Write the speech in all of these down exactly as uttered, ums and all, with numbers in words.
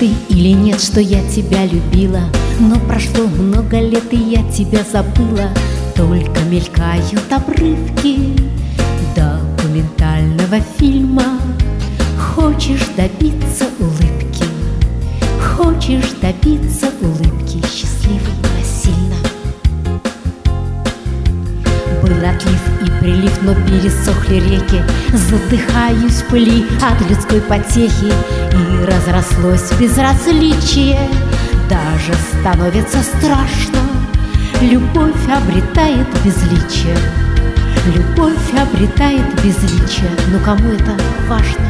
ты или нет, что я тебя любила, но прошло много лет, и я тебя забыла. Только мелькают обрывки документального фильма. Хочешь добиться улыбки, хочешь добиться улыбки, счастливой насильно. Был отлив и прилив, но пересохли реки. Задыхаюсь в пыли от людской потехи, и разрослось безразличие. Даже становится страшно. Любовь обретает безличие. Любовь обретает безличие. Но кому это важно?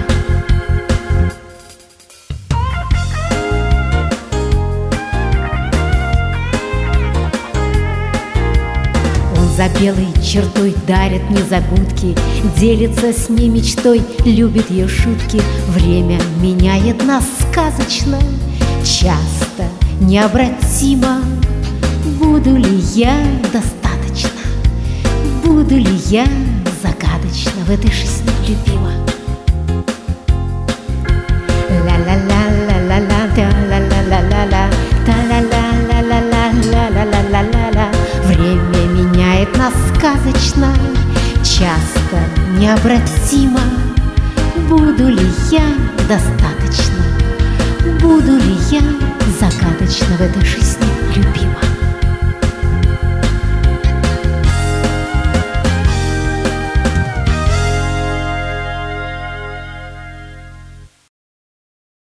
За белой чертой дарит незабудки, делится с ней мечтой, любит ее шутки. Время меняет нас сказочно, часто, необратимо. Буду ли я достаточно? Буду ли я загадочно в этой жизни любима? Ла-ла-ла-ла-ла-ла-ла-ла-ла-ла-ла-ла-ла-ла-ла-ла-ла-ла-ла. Время меняет нас сказочно, часто, необратимо. Буду ли я достаточно? Буду ли я загадочно в этой жизни?